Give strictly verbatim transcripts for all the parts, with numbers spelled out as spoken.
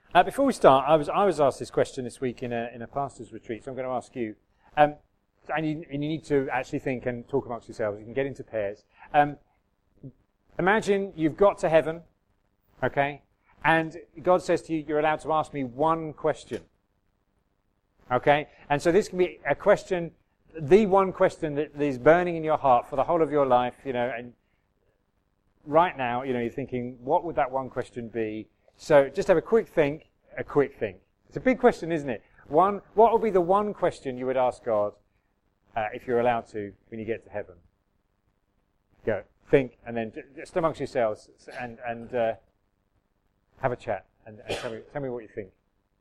Uh, before we start, I was I was asked this question this week in a in a pastor's retreat, so I'm going to ask you. Um, and, you and you need to actually think and talk amongst yourselves. You can get into pairs. Um, imagine you've got to heaven, okay, and God says to you, you're allowed to ask me one question. Okay? And so this can be a question, the one question that is burning in your heart for the whole of your life, you know, and right now, you know, you're thinking, what would that one question be? So just have a quick think, a quick think. It's a big question, isn't it? One, what would be the one question you would ask God uh, if you're allowed to when you get to heaven? Go, think, and then just amongst yourselves and, and uh, have a chat and, and tell me, tell me what you think.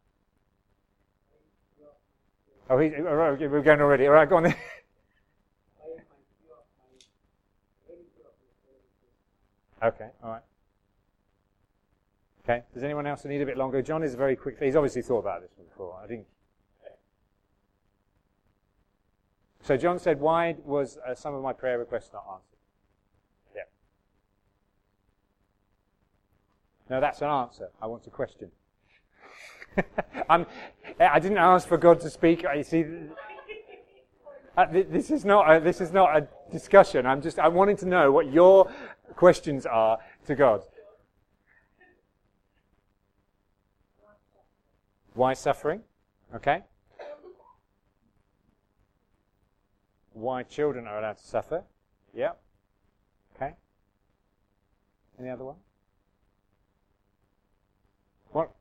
Oh, he's, all right, we're going already. All right, go on then. Okay, all right. Okay, does anyone else need a bit longer? John is very quick. He's obviously thought about this one before, I think. So John said, why was uh, some of my prayer requests not answered? Yeah. No, that's an answer. I want a question. I'm, I didn't ask for God to speak. You see, uh, this is not a, this is not a discussion. I'm just I wanted to know what your questions are to God. Why suffering? Okay. Why children are allowed to suffer? Yeah. Okay. Any other one? What?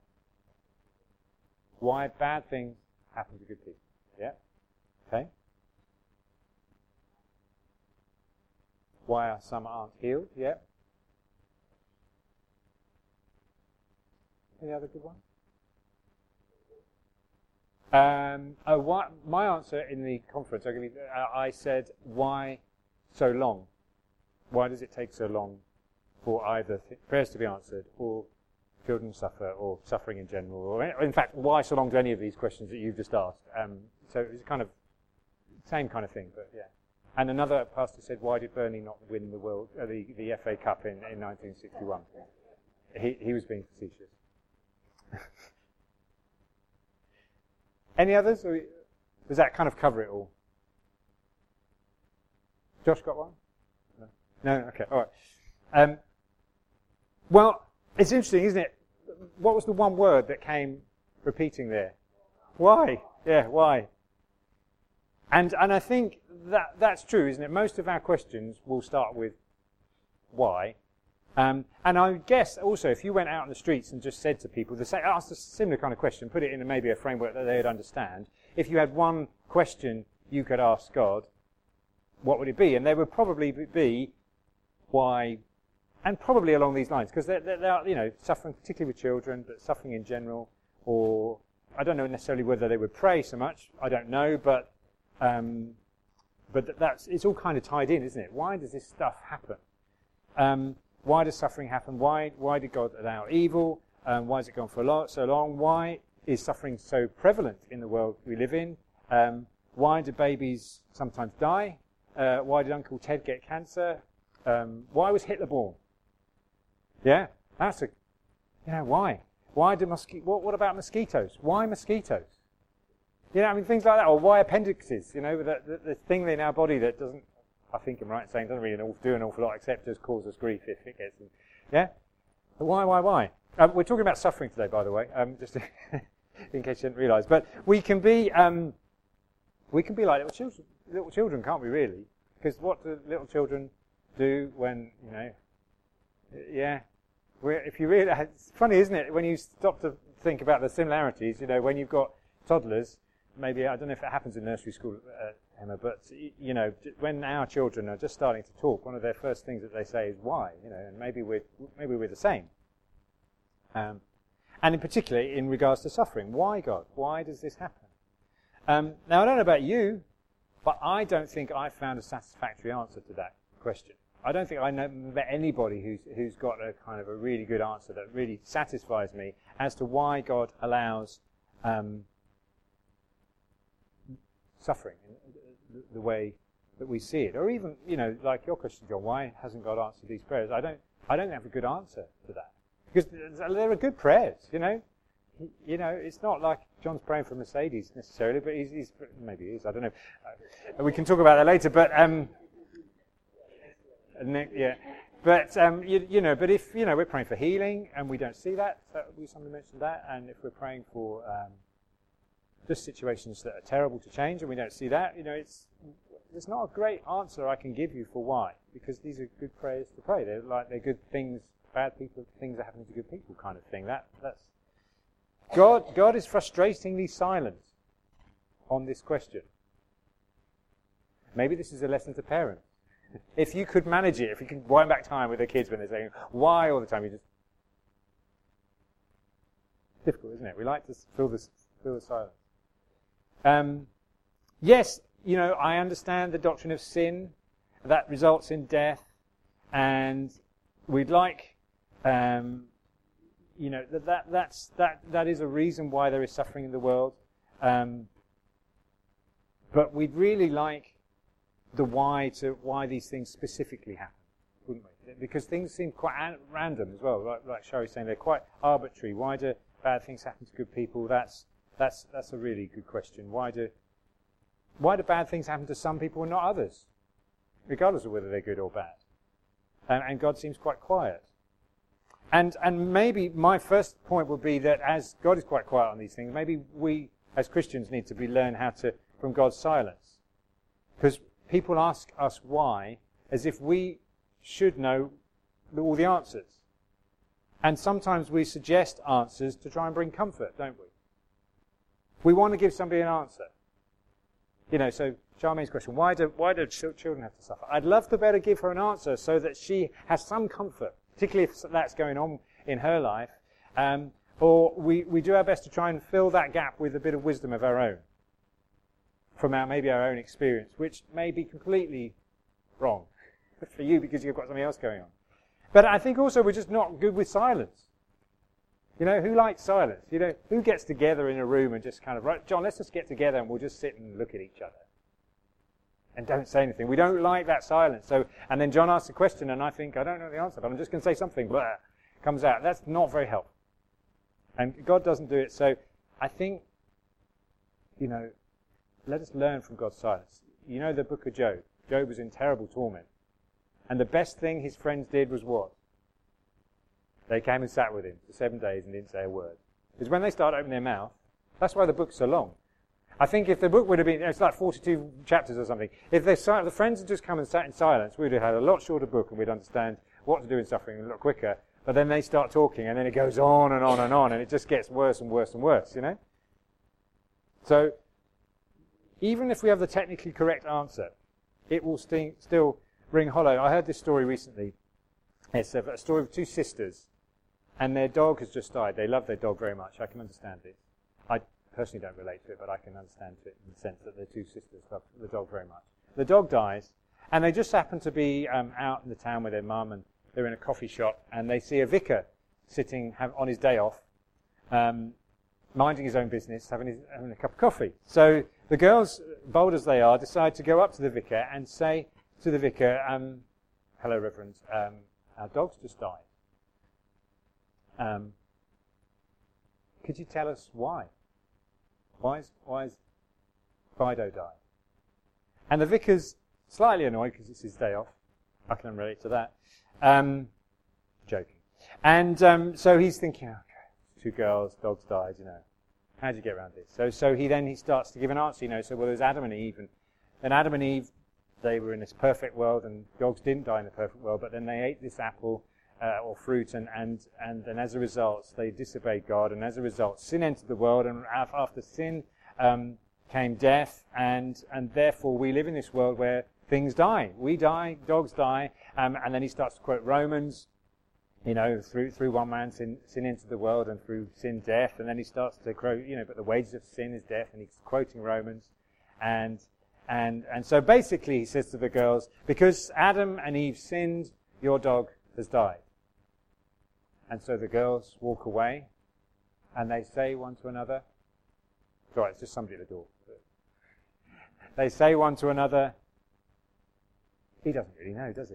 Why bad things happen to good people. Yeah? Okay. Why are some aren't healed? Yeah. Any other good one? Um, oh, why, my answer in the conference, I, you, uh, I said, why so long? Why does it take so long for either th- prayers to be answered or children suffer, or suffering in general, or in fact, why so long to any of these questions that you've just asked? Um, so it's kind of same kind of thing, but yeah. And another pastor said, why did Burnley not win the world, uh, the, the F A Cup in, in nineteen sixty-one? He, he was being facetious. Any others? Or does that kind of cover it all? Josh got one? No. No? Okay. All right. Um, well, it's interesting, isn't it? What was the one word that came repeating there? Why? Yeah, why? And and I think that that's true, isn't it? Most of our questions will start with why. Um, and I guess also if you went out on the streets and just said to people, the same, asked a similar kind of question, put it in maybe a framework that they'd understand, if you had one question you could ask God, what would it be? And there would probably be why. And probably along these lines, because they're, they're, they're, you know, suffering, particularly with children, but suffering in general, or I don't know necessarily whether they would pray so much. I don't know, but um, but that's it's all kind of tied in, isn't it? Why does this stuff happen? Um, why does suffering happen? Why why did God allow evil? Um, why has it gone for a lot, so long? Why is suffering so prevalent in the world we live in? Um, why do babies sometimes die? Uh, why did Uncle Ted get cancer? Um, why was Hitler born? Yeah, that's a, you know, why? Why do mosquitoes, what, what about mosquitoes? Why mosquitoes? You know, I mean, things like that, or why appendixes, you know, the, the, the thing in our body that doesn't, I think I'm right in saying, doesn't really do an awful lot except just cause us grief if it gets in. Yeah? But why, why, why? Um, we're talking about suffering today, by the way, um, just in case you didn't realise. But we can be, um, we can be like little children, little children, can't we really? Because what do little children do when, you know, yeah, We're, if you really, it's funny, isn't it, when you stop to think about the similarities, you know, when you've got toddlers, maybe, I don't know if it happens in nursery school, uh, Emma, but, you know, when our children are just starting to talk, one of their first things that they say is why, you know, and maybe we're, maybe we're the same. Um, and in particular, in regards to suffering, why, God? Why does this happen? Um, now, I don't know about you, but I don't think I've found a satisfactory answer to that question. I don't think I know met anybody who's who's got a kind of a really good answer that really satisfies me as to why God allows um, suffering in the, the way that we see it, or even, you know, like your question, John, why hasn't God answered these prayers? I don't I don't have a good answer to that, because there are good prayers, you know. he, you know, it's not like John's praying for Mercedes necessarily, but he's, he's maybe he is, I don't know. Uh, we can talk about that later, but um, yeah. But, um, you, you know, but if, you know, we're praying for healing and we don't see that, so we somebody mentioned that, and if we're praying for um, just situations that are terrible to change and we don't see that, you know, it's, there's not a great answer I can give you for why, because these are good prayers to pray. They're like, they're good things, bad people, things are happening to good people kind of thing. That, that's, God, God is frustratingly silent on this question. Maybe this is a lesson to parents. If you could manage it, if you could wind back time with the kids when they're saying, why all the time, you just... It's difficult, isn't it? We like to fill the, fill the silence. Um, yes, you know, I understand the doctrine of sin. That results in death. And we'd like, um, you know, that, that, that's, that, that is a reason why there is suffering in the world. Um, but we'd really like the why to why these things specifically happen, wouldn't we? Because things seem quite an- random as well. Like, like Sherry's saying, they're quite arbitrary. Why do bad things happen to good people? That's that's that's a really good question. Why do why do bad things happen to some people and not others, regardless of whether they're good or bad? And, and God seems quite quiet. And and maybe my first point would be that as God is quite quiet on these things, maybe we as Christians need to be learn how to from God's silence, because people ask us why, as if we should know all the answers. And sometimes we suggest answers to try and bring comfort, don't we? We want to give somebody an answer. You know, so Charmaine's question, why do, why do children have to suffer? I'd love to better give her an answer so that she has some comfort, particularly if that's going on in her life. Um, or we, we do our best to try and fill that gap with a bit of wisdom of our own, from our maybe our own experience, which may be completely wrong for you because you've got something else going on. But I think also we're just not good with silence. You know, who likes silence? You know, who gets together in a room and just kind of, right, John, let's just get together and we'll just sit and look at each other and don't say anything. We don't like that silence. So, and then John asks a question and I think, I don't know the answer, but I'm just going to say something. Blah, comes out. That's not very helpful. And God doesn't do it. So I think, you know, let us learn from God's silence. You know the book of Job. Job was in terrible torment. And the best thing his friends did was what? They came and sat with him for seven days and didn't say a word. Because when they start opening their mouth, that's why the book's so long. I think if the book would have been, it's like forty-two chapters or something. If they, the friends had just come and sat in silence, we'd have had a lot shorter book and we'd understand what to do in suffering a lot quicker. But then they start talking and then it goes on and on and on and it just gets worse and worse and worse, you know? So, even if we have the technically correct answer, it will sting, still ring hollow. I heard this story recently. It's a, a story of two sisters, and their dog has just died. They love their dog very much. I can understand it. I personally don't relate to it, but I can understand it in the sense that their two sisters love the dog very much. The dog dies, and they just happen to be um, out in the town with their mum, and they're in a coffee shop, and they see a vicar sitting have, on his day off, um, minding his own business, having, his, having a cup of coffee. So the girls, bold as they are, decide to go up to the vicar and say to the vicar, um, hello, Reverend, um, our dog's just died. Um, could you tell us why? Why is, why is Fido died? And the vicar's slightly annoyed because it's his day off. I can relate to that. Um, joking. And um, so he's thinking, okay, two girls, dogs died, you know. How do you get around this? So so he then he starts to give an answer, you know. So, well, there's Adam and Eve. And, and Adam and Eve, they were in this perfect world, and dogs didn't die in the perfect world, but then they ate this apple uh, or fruit, and, and, and, and as a result, they disobeyed God, and as a result, sin entered the world, and after sin um, came death, and, and therefore we live in this world where things die. We die, dogs die, um, and then he starts to quote Romans, you know, through through one man sin, sin entered the world, and through sin death, and then he starts to quote, you know, but the wages of sin is death, and he's quoting Romans, and and and so basically he says to the girls, because Adam and Eve sinned, your dog has died. And so the girls walk away, and they say one to another, sorry, it's just somebody at the door. They say one to another, he doesn't really know, does he?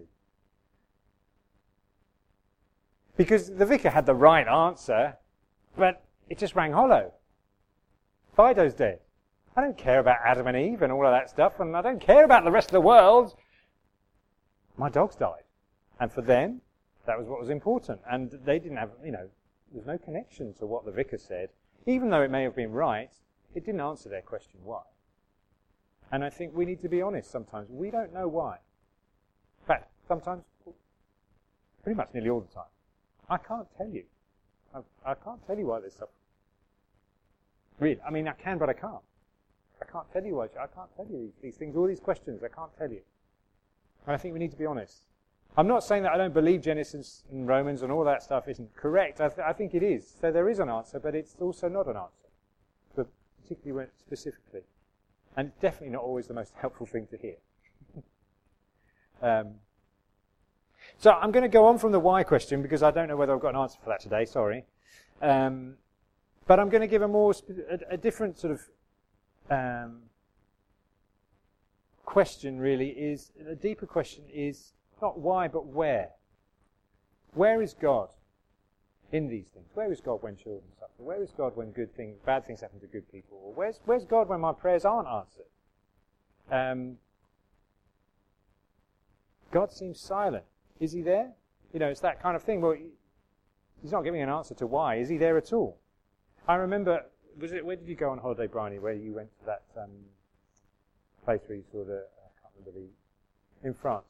Because the vicar had the right answer, but it just rang hollow. Fido's dead. I don't care about Adam and Eve and all of that stuff, and I don't care about the rest of the world. My dogs died. And for them, that was what was important. And they didn't have, you know, there's no connection to what the vicar said. Even though it may have been right, it didn't answer their question why. And I think we need to be honest sometimes. We don't know why. In fact, sometimes, pretty much nearly all the time, I can't tell you. I, I can't tell you why there's suffering. Really, I mean, I can, but I can't. I can't tell you why. I can't tell you these, these things, all these questions. I can't tell you. And I think we need to be honest. I'm not saying that I don't believe Genesis and Romans and all that stuff isn't correct. I, th- I think it is. So there is an answer, but it's also not an answer, but particularly when specifically. And it's definitely not always the most helpful thing to hear. um, so I'm going to go on from the why question because I don't know whether I've got an answer for that today. Sorry. Um, but I'm going to give a more sp- a, a different sort of um, question. Really, is a deeper question is not why but where. Where is God in these things? Where is God when children suffer? Where is God when good things, bad things happen to good people? Or where's where's God when my prayers aren't answered? Um, God seems silent. Is he there? You know, it's that kind of thing. Well, he's not giving an answer to why. Is he there at all? I remember, was it, where did you go on holiday, Bryony, where you went to that um, place where you saw the, I can't remember the, in France?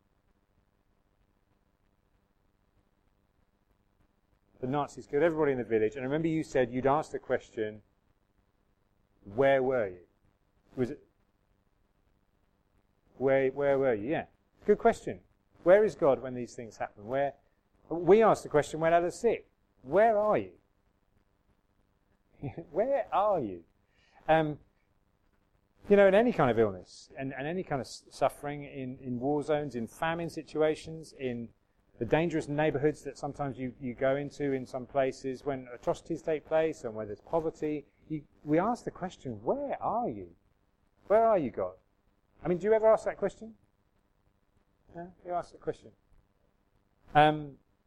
The Nazis killed everybody in the village, and I remember you said you'd asked the question, where were you? Was it, where, where were you? Yeah, good question. Where is God when these things happen? Where, we asked the question when others sick. Where are you? Where are you? Um, you know, in any kind of illness, and, and any kind of suffering, in, in war zones, in famine situations, in the dangerous neighbourhoods that sometimes you, you go into in some places, when atrocities take place and where there's poverty, you, we ask the question, where are you? Where are you, God? I mean, do you ever ask that question? Yeah, you ask that question. Um,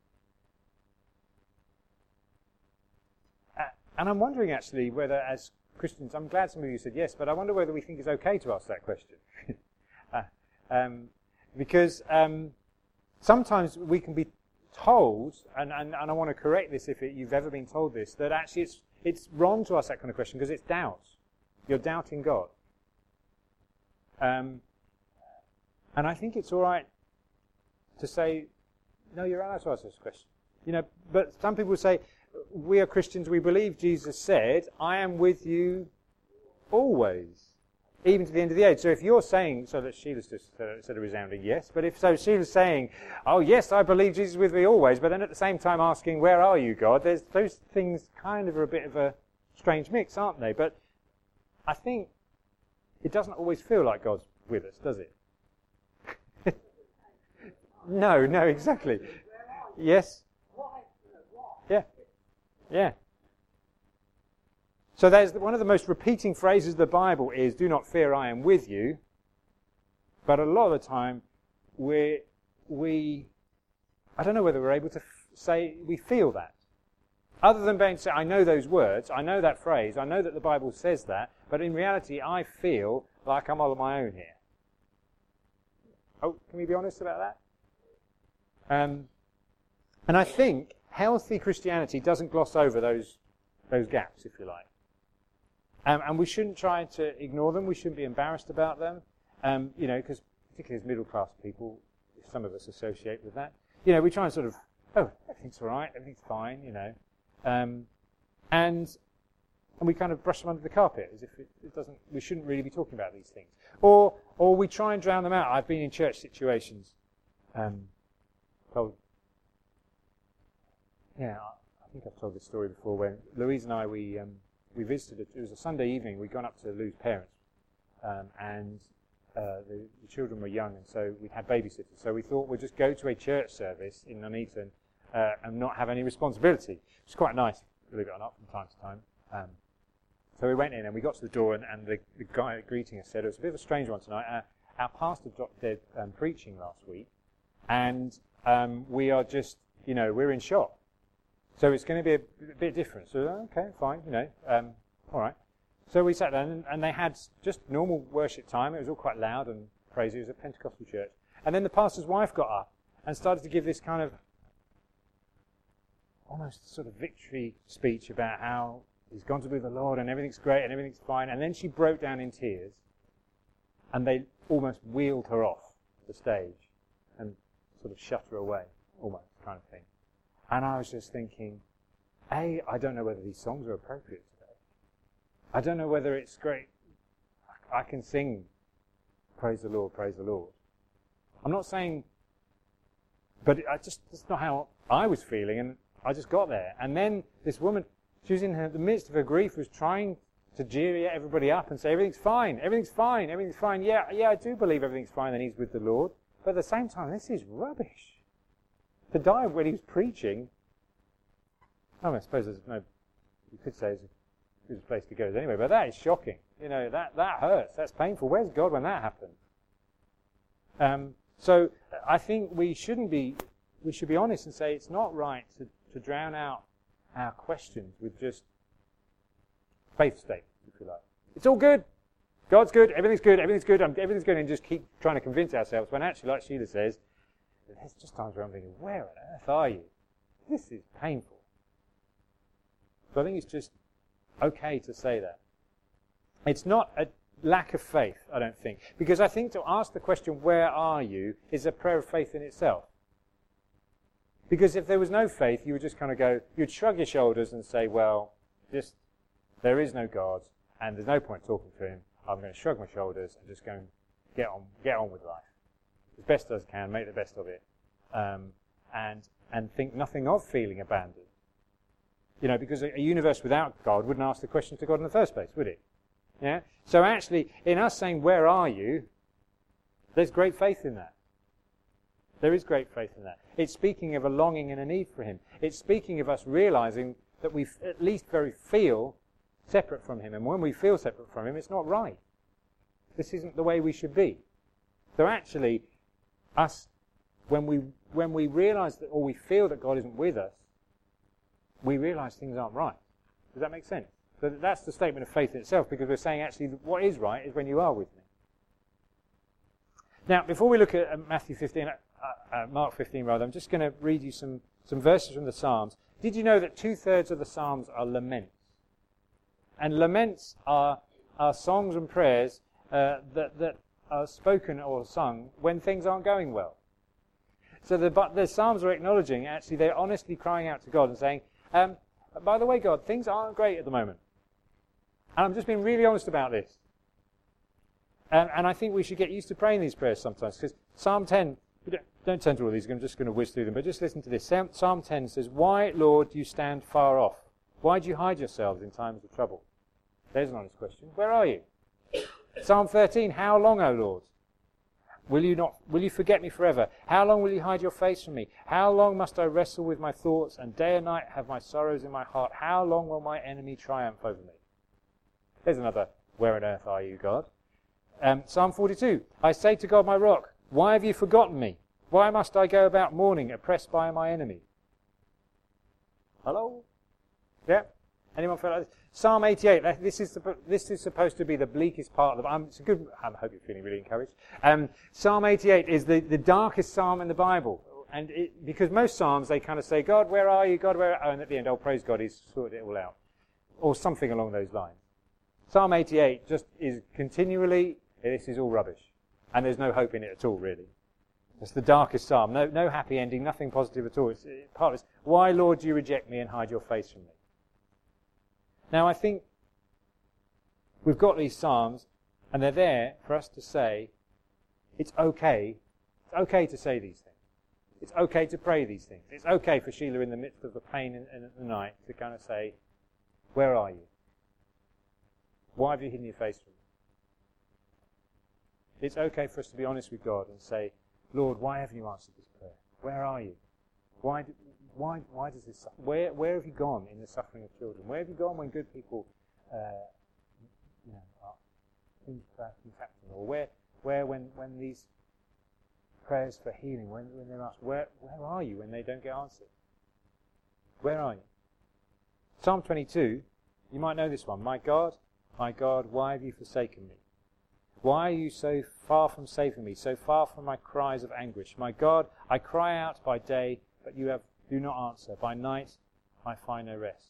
And I'm wondering, actually, whether, as Christians, I'm glad some of you said yes, but I wonder whether we think it's okay to ask that question. uh, um, because um, sometimes we can be told, and, and, and I want to correct this if it, you've ever been told this, that actually it's, it's wrong to ask that kind of question because it's doubt. You're doubting God. Um, and I think it's all right to say, no, you're allowed to ask this question. You know, but some people say, we are Christians, we believe Jesus said, I am with you always, even to the end of the age. So if you're saying, so that Sheila's just uh, said a resounding yes, but if so, Sheila's saying, oh yes, I believe Jesus is with me always, but then at the same time asking, where are you, God? There's those things kind of are a bit of a strange mix, aren't they? But I think it doesn't always feel like God's with us, does it? no, no, exactly. Yes? Yeah. Yeah. So there's one of the most repeating phrases of the Bible is, do not fear, I am with you. But a lot of the time, we, we I don't know whether we're able to f- say we feel that. Other than being say, I know those words, I know that phrase, I know that the Bible says that, but in reality, I feel like I'm on my own here. Oh, can we be honest about that? Um, and I think healthy Christianity doesn't gloss over those those gaps, if you like. Um, and we shouldn't try to ignore them. We shouldn't be embarrassed about them. Um, you know, because particularly as middle-class people, some of us associate with that. You know, we try and sort of, oh, everything's all right, everything's fine, you know. Um, and and we kind of brush them under the carpet as if it, it doesn't, we shouldn't really be talking about these things. Or or we try and drown them out. I've been in church situations. Um, told Yeah, I think I've told this story before. When Louise and I, we um, we visited. It was a Sunday evening. We'd gone up to Lou's parents, um, and uh, the, the children were young, and so we had babysitters. So we thought we'd just go to a church service in Nuneaton uh, and not have any responsibility. It's quite nice, believe it or not, from time to time. Um, so we went in and we got to the door, and, and the, the guy greeting us said, it was a bit of a strange one tonight. Uh, our pastor dropped dead um, preaching last week, and um, we are just, you know, we're in shock. So it's going to be a, a bit different. So, okay, fine, you know, um, all right. So we sat down, and, and they had just normal worship time. It was all quite loud and crazy. It was a Pentecostal church. And then the pastor's wife got up and started to give this kind of almost sort of victory speech about how he's gone to be with the Lord and everything's great and everything's fine. And then she broke down in tears, and they almost wheeled her off the stage and sort of shut her away, almost, kind of thing. And I was just thinking, A, I don't know whether these songs are appropriate today. I don't know whether it's great. I can sing, praise the Lord, praise the Lord. I'm not saying, but I just, that's not how I was feeling, and I just got there. And then this woman, she was in her, the midst of her grief, was trying to jeer everybody up and say, everything's fine, everything's fine, everything's fine. Yeah, yeah, I do believe everything's fine and he's with the Lord. But at the same time, this is rubbish. To die when he was preaching, I mean, I suppose there's no, you could say it's a good place to go anyway, but that is shocking. You know, that, that hurts, that's painful. Where's God when that happened? Um, so I think we shouldn't be, we should be honest and say it's not right to, to drown out our questions with just faith statements, if you like. It's all good. God's good. Everything's good. Everything's good. Everything's good. And just keep trying to convince ourselves when actually, like Sheila says, there's just times where I'm thinking, where on earth are you? This is painful. So I think it's just okay to say that. It's not a lack of faith, I don't think. Because I think to ask the question, where are you, is a prayer of faith in itself. Because if there was no faith, you would just kind of go, you'd shrug your shoulders and say, well, just, there is no God, and there's no point talking to him. I'm going to shrug my shoulders and just go and get on, get on with life. As best as I can, make the best of it, um, and and think nothing of feeling abandoned. You know, because a, a universe without God wouldn't ask the question to God in the first place, would it? Yeah. So actually, in us saying, "Where are you?" there's great faith in that. There is great faith in that. It's speaking of a longing and a need for Him. It's speaking of us realizing that we at least very feel separate from Him, and when we feel separate from Him, it's not right. This isn't the way we should be. So actually, us, when we when we realize that, or we feel that God isn't with us, we realize things aren't right. Does that make sense? So that's the statement of faith in itself, because we're saying actually what is right is when you are with me. Now, before we look at uh, Matthew fifteen, uh, uh, Mark fifteen rather, I'm just going to read you some, some verses from the Psalms. Did you know that two-thirds of the Psalms are laments? And laments are, are songs and prayers uh, that, that are spoken or sung when things aren't going well. So the, but the Psalms are acknowledging, actually, they're honestly crying out to God and saying, um, by the way, God, things aren't great at the moment. And I'm just being really honest about this. Um, and I think we should get used to praying these prayers sometimes, because Psalm ten, you don't, don't turn to all these, I'm just going to whiz through them, but just listen to this. Psalm ten says, "Why, Lord, do you stand far off? Why do you hide yourselves in times of trouble?" There's an honest question. Where are you? Psalm thirteen, "How long, O Lord? Will you not? Will you forget me forever? How long will you hide your face from me? How long must I wrestle with my thoughts and day and night have my sorrows in my heart? How long will my enemy triumph over me?" There's another, where on earth are you, God? Um, Psalm forty-two, "I say to God, my rock, why have you forgotten me? Why must I go about mourning, oppressed by my enemy?" Hello? Yeah? Anyone feel like this? Psalm eighty-eight, this is, this is supposed to be the bleakest part of the... Um, it's a good... I hope you're feeling really encouraged. Um, Psalm eighty-eight is the, the darkest psalm in the Bible. And it, because most psalms, they kind of say, God, where are you? God, where are you? And at the end, oh, praise God, he's sorted it all out. Or something along those lines. Psalm eighty-eight just is continually, this is all rubbish. And there's no hope in it at all, really. It's the darkest psalm. No, no happy ending, nothing positive at all. It's, it, part of it is, why, Lord, do you reject me and hide your face from me? Now, I think we've got these psalms, and they're there for us to say, it's okay, it's okay to say these things. It's okay to pray these things. It's okay for Sheila in the midst of the pain in, in the night to kind of say, where are you? Why have you hidden your face from me? It's okay for us to be honest with God and say, Lord, why haven't you answered this prayer? Where are you? Why do, Why, why does this... Where, where have you gone in the suffering of children? Where have you gone when good people, uh, you know, are things happening? Or where, where when, when these prayers for healing, when, when they're asked, where, where are you when they don't get answered? Where are you? Psalm twenty-two, you might know this one. My God, my God, why have you forsaken me? Why are you so far from saving me, so far from my cries of anguish? My God, I cry out by day, but you have do not answer. By night, I find no rest.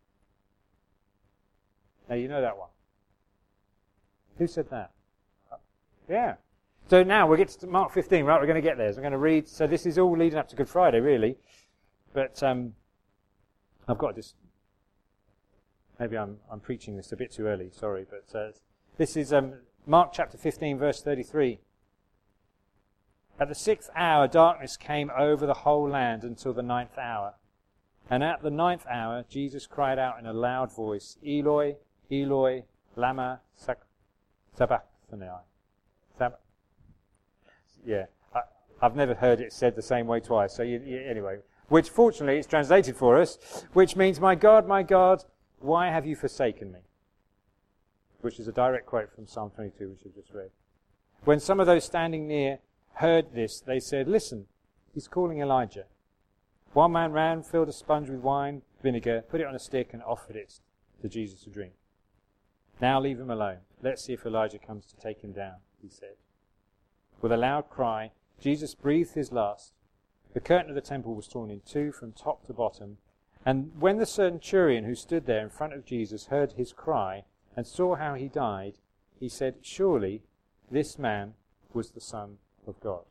Now, you know that one. Who said that? Yeah. So now we get to Mark fifteen, right? We're going to get there. So we're going to read. So this is all leading up to Good Friday, really. But um, I've got to just... Maybe I'm, I'm preaching this a bit too early, sorry. But uh, this is um, Mark chapter fifteen, verse thirty-three. At the sixth hour, darkness came over the whole land until the ninth hour. And at the ninth hour, Jesus cried out in a loud voice, Eloi, Eloi, lama sabachthani. Sab- yeah, I, I've never heard it said the same way twice. So you, you, anyway, which fortunately it's translated for us, which means, my God, my God, why have you forsaken me? Which is a direct quote from Psalm twenty-two, which we've just read. When some of those standing near heard this, they said, listen, he's calling Elijah. One man ran, filled a sponge with wine, vinegar, put it on a stick and offered it to Jesus to drink. Now leave him alone. Let's see if Elijah comes to take him down, he said. With a loud cry, Jesus breathed his last. The curtain of the temple was torn in two from top to bottom. And when the centurion who stood there in front of Jesus heard his cry and saw how he died, he said, surely this man was the Son of God.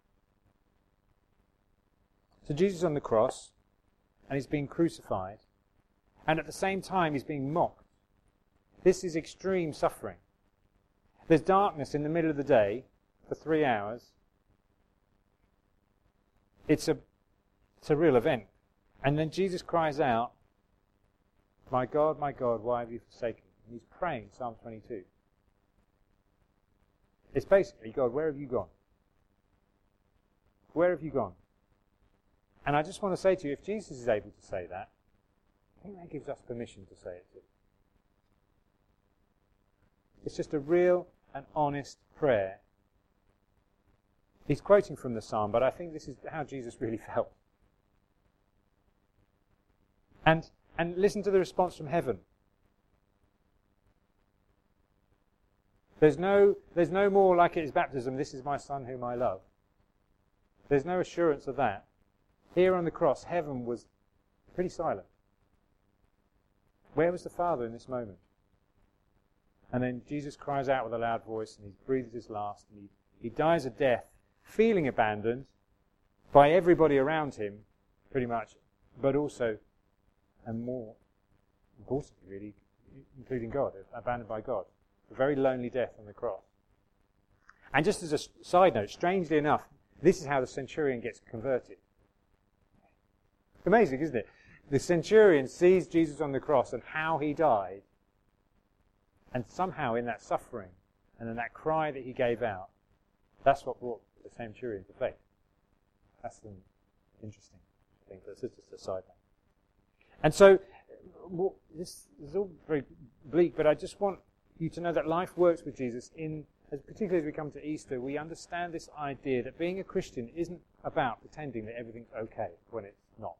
So Jesus is on the cross, and he's being crucified, and at the same time he's being mocked. This is extreme suffering. There's darkness in the middle of the day for three hours. It's a, it's a real event. And then Jesus cries out, my God, my God, why have you forsaken me? And he's praying, Psalm twenty-two. It's basically, God, where have you gone? Where have you gone? And I just want to say to you, if Jesus is able to say that, I think that gives us permission to say it too. It's just a real and honest prayer. He's quoting from the psalm, but I think this is how Jesus really felt. And and listen to the response from heaven. There's no there's no more like it is baptism, this is my son whom I love. There's no assurance of that. Here on the cross, heaven was pretty silent. Where was the Father in this moment? And then Jesus cries out with a loud voice, and he breathes his last, and he, he dies a death, feeling abandoned by everybody around him, pretty much, but also, and more importantly really, including God, abandoned by God. A very lonely death on the cross. And just as a side note, strangely enough, this is how the centurion gets converted. Amazing, isn't it? The centurion sees Jesus on the cross and how he died, and somehow in that suffering and in that cry that he gave out, that's what brought the centurion to faith. That's an interesting thing, but it's just a side note. And so, well, this is all very bleak, but I just want you to know that life works with Jesus in, as particularly as we come to Easter, we understand this idea that being a Christian isn't about pretending that everything's okay when it's not.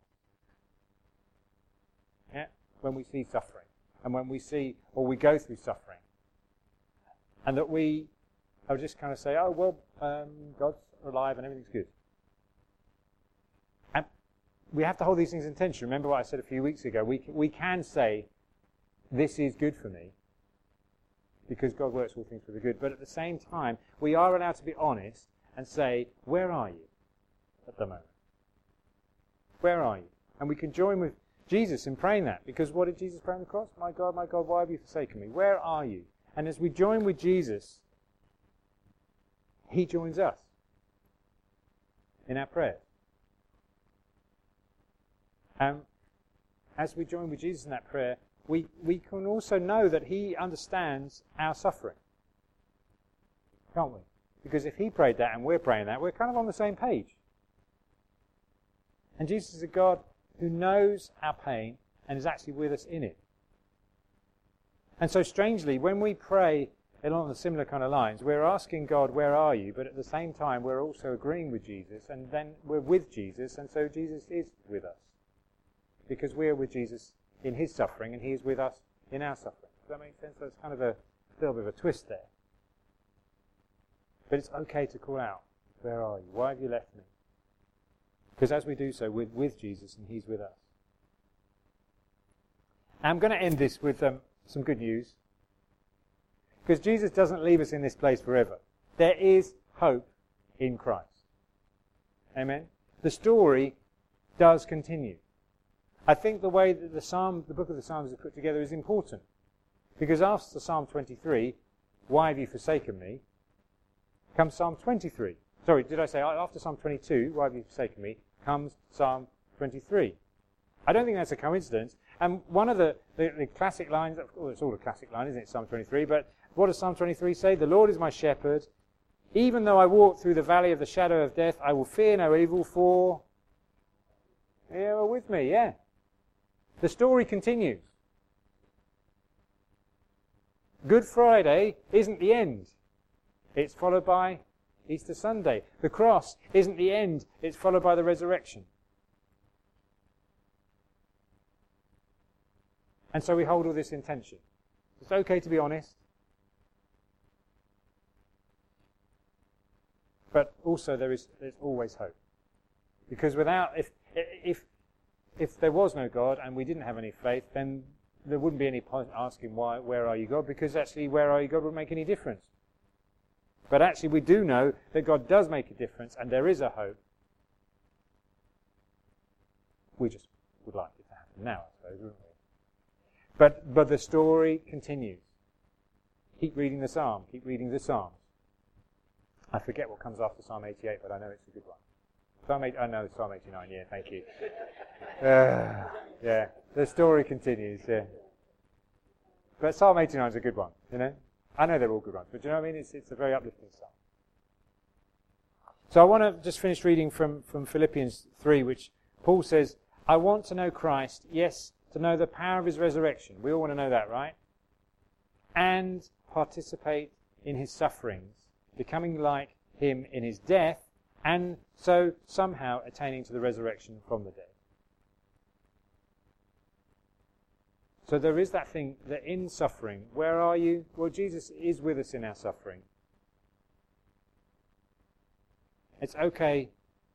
Yeah? When we see suffering, and when we see, or we go through suffering, and that we, I would just kind of say, oh, well, um, God's alive and everything's good. And we have to hold these things in tension. Remember what I said a few weeks ago. We can, we can say, this is good for me, because God works all things for the good. But at the same time, we are allowed to be honest and say, where are you at the moment? Where are you? And we can join with Jesus in praying that, because what did Jesus pray on the cross? My God, my God, why have you forsaken me? Where are you? And as we join with Jesus, he joins us in our prayers. Um, as we join with Jesus in that prayer, we, we can also know that he understands our suffering. Can't we? Because if he prayed that and we're praying that, we're kind of on the same page. And Jesus is a God who knows our pain and is actually with us in it. And so strangely, when we pray along the similar kind of lines, we're asking God, where are you? But at the same time, we're also agreeing with Jesus, and then we're with Jesus, and so Jesus is with us because we are with Jesus in his suffering and he is with us in our suffering. Does that make sense? So it's kind of a little bit of a twist there. But it's okay to call out, where are you? Why have you left me? Because as we do so, we're with Jesus and he's with us. I'm going to end this with um, some good news. Because Jesus doesn't leave us in this place forever. There is hope in Christ. Amen? The story does continue. I think the way that the Psalm, the book of the Psalms is put together is important. Because after Psalm twenty-three, why have you forsaken me, comes Psalm twenty-three. Sorry, did I say after Psalm twenty-two, why have you forsaken me, comes Psalm twenty-three. I don't think that's a coincidence. And one of the, the, the classic lines, well, it's all a classic line, isn't it, Psalm twenty-three, but what does Psalm twenty-three say? The Lord is my shepherd. Even though I walk through the valley of the shadow of death, I will fear no evil, for you are with me, yeah. The story continues. Good Friday isn't the end. It's followed by Easter Sunday. The cross isn't the end. It's followed by the resurrection. And so we hold all this in tension. It's okay to be honest. But also there is there's always hope. Because without, if if if there was no God and we didn't have any faith, then there wouldn't be any point asking why, where are you, God? Because actually, where are you, God, wouldn't make any difference. But actually, we do know that God does make a difference, and there is a hope. We just would like it to happen now, I suppose, wouldn't we? But but the story continues. Keep reading the Psalm. Keep reading the Psalms. I forget what comes after Psalm eighty-eight, but I know it's a good one. Psalm eight, I know Psalm eighty-nine. Yeah, thank you. Uh, yeah, the story continues. Yeah, but Psalm eighty-nine is a good one. You know, I know they're all good ones, but do you know what I mean? It's it's a very uplifting psalm. So I want to just finish reading from from Philippians three, which Paul says, "I want to know Christ, yes, to know the power of his resurrection." We all want to know that, right? And participate in his sufferings, becoming like him in his death, and so somehow attaining to the resurrection from the dead. So there is that thing that in suffering, where are you? Well, Jesus is with us in our suffering. It's okay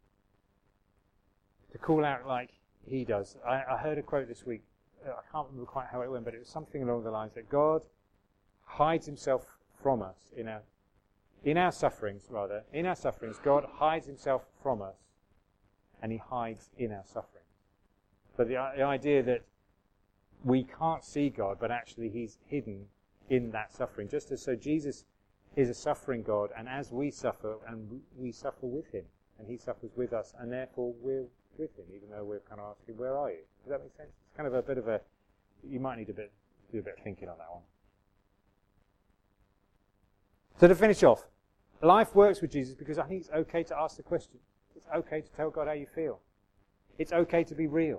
to call out like he does. I, I heard a quote this week. I can't remember quite how it went, but it was something along the lines that God hides himself from us in our In our sufferings, rather, in our sufferings, God hides himself from us, and he hides in our sufferings. But the, the idea that we can't see God, but actually he's hidden in that suffering. Just as so Jesus is a suffering God, and as we suffer, and we, we suffer with him, and he suffers with us, and therefore we're with him, even though we're kind of asking, where are you? Does that make sense? It's kind of a bit of a, you might need a bit, do a bit of thinking on that one. So to finish off, life works with Jesus because I think it's okay to ask the question. It's okay to tell God how you feel. It's okay to be real.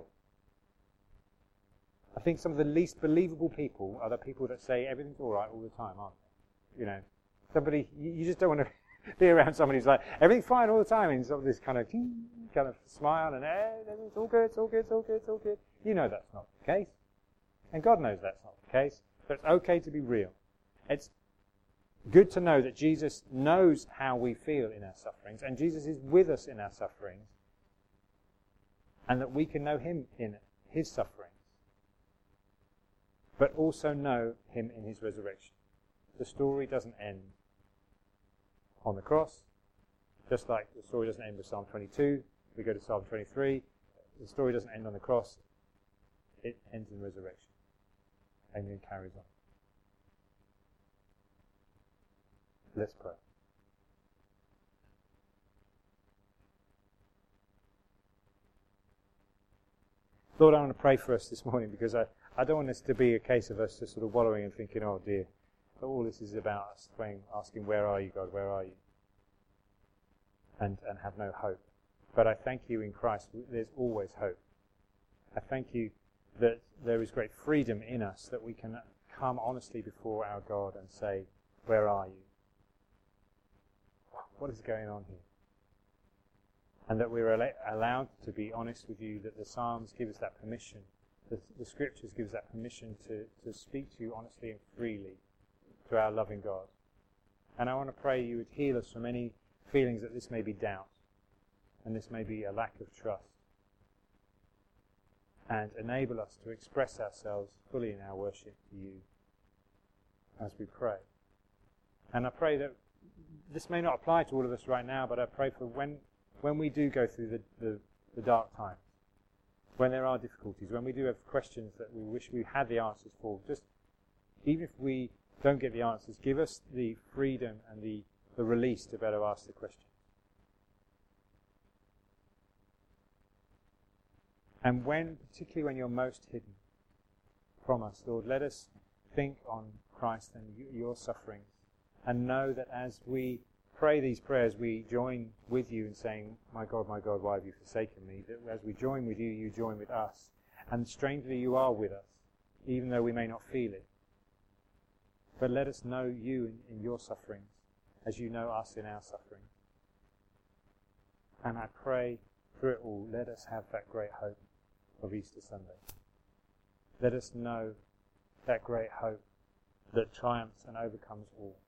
I think some of the least believable people are the people that say everything's all right all the time, aren't they? You know, somebody, you just don't want to be around somebody who's like, everything's fine all the time, and sort of this kind of, kind of smile and, eh, it's all good, it's all good, it's all good, it's all good. You know that's not the case. And God knows that's not the case. But it's okay to be real. It's good to know that Jesus knows how we feel in our sufferings, and Jesus is with us in our sufferings, and that we can know him in his sufferings, but also know him in his resurrection. The story doesn't end on the cross, just like the story doesn't end with Psalm twenty-two. We go to Psalm twenty-three. The story doesn't end on the cross. It ends in resurrection, and then carries on. Let's pray. Lord, I want to pray for us this morning because I, I don't want this to be a case of us just sort of wallowing and thinking, oh dear, but all this is about us praying, asking, where are you, God, where are you? And, and have no hope. But I thank you in Christ, there's always hope. I thank you that there is great freedom in us, that we can come honestly before our God and say, where are you? What is going on here? and that we're al- allowed to be honest with you, that the Psalms give us that permission, the, the Scriptures give us that permission to, to speak to you honestly and freely to our loving God. And I want to pray you would heal us from any feelings that this may be doubt, and this may be a lack of trust, and enable us to express ourselves fully in our worship to you as we pray. And I pray that this may not apply to all of us right now, but I pray for when when we do go through the, the, the dark times, when there are difficulties, when we do have questions that we wish we had the answers for, just even if we don't get the answers, give us the freedom and the, the release to better ask the question. And when, particularly when you're most hidden from us, Lord, let us think on Christ and your sufferings, and know that as we pray these prayers, we join with you in saying, my God, my God, why have you forsaken me? That as we join with you, you join with us. And strangely, you are with us, even though we may not feel it. But let us know you in, in your sufferings, as you know us in our suffering. And I pray through it all, let us have that great hope of Easter Sunday. Let us know that great hope that triumphs and overcomes all.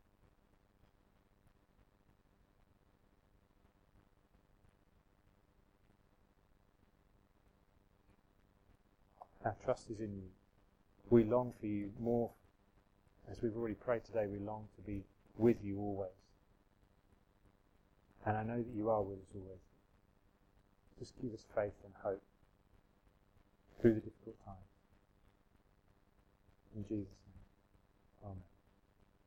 Our trust is in you. We long for you more. As we've already prayed today, we long to be with you always. And I know that you are with us always. Just give us faith and hope through the difficult times. In Jesus' name.